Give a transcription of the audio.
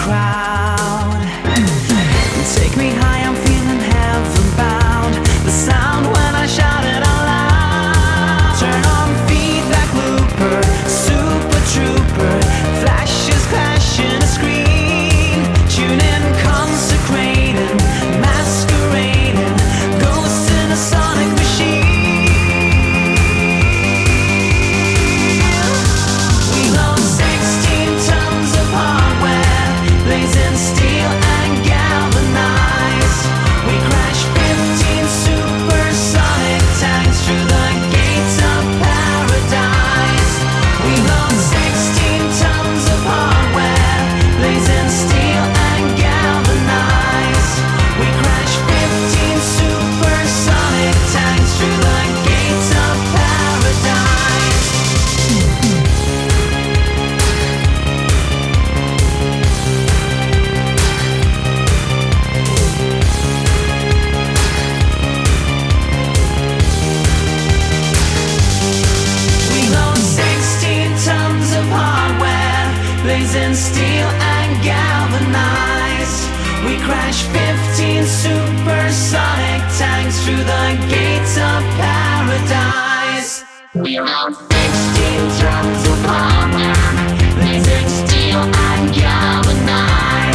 crowd. Take me high, I'm feeling heaven bound. The sound when I shout it out loud. Turn on feedback looper, super trooper. Flashes clashing a screen. Tune in, consecrating, masquerading. Ghosts in a sonic machine. We load 16 tons of hardware, blazing steel and galvanized. We crash 15 supersonic tanks through the gates of paradise. We load 16 tons of hardware, blazing steel and galvanized. We crash 15 supersonic tanks through the gates of paradise. We load 16 tons of hardware, blazing steel and galvanized. We crash 15 supersonic tanks through the gates of paradise. We load 16 tons of hardware, blazing steel and galvanized.